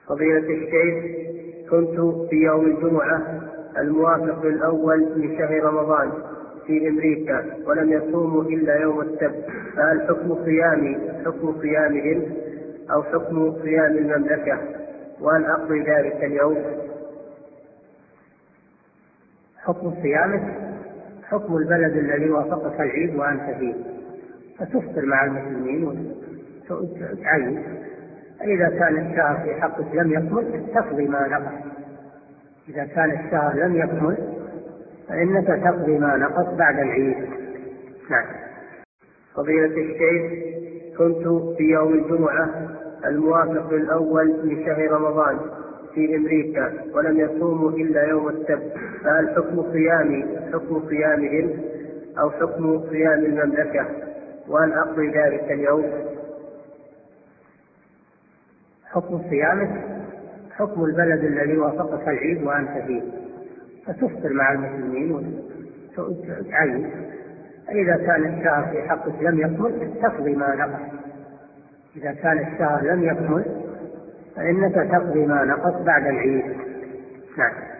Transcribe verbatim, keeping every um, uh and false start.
فضيلة الشيخ، كنت في يوم الجمعة الموافق الأول من شهر رمضان في أمريكا ولم يصوموا إلا يوم السبت، فهل حكم صيامي حكم صيامهم أو حكم صيام المملكة؟ وهل أقضي ذلك اليوم؟ حكم صيامك حكم البلد الذي وافقك العيد وأنت فيه، فتفطر مع المسلمين وتعيد. إذا كان الشهر في حقك لم يكمل تقضي ما نقص. إذا كان الشهر لم يكمل فإنك تقضي ما نقص بعد العيد. نعم. فضيلة الشيخ، كنت في يوم الجمعة الموافق الأول من شهر رمضان في أمريكا ولم يصوموا إلا يوم السبت، فهل حكم صيامي حكم صيامهم أو حكم صيام المملكة؟ وهل أقضي ذلك اليوم؟ حكم صيامك حكم البلد الذي وافقك العيد وأنت فيه، فتفطر مع المسلمين وتعيد. إذا كان الشهر في حقك لم يكمل تقضي ما نقص. إذا كان الشهر لم يكمل فإنك تقضي ما نقص بعد العيد. نعم.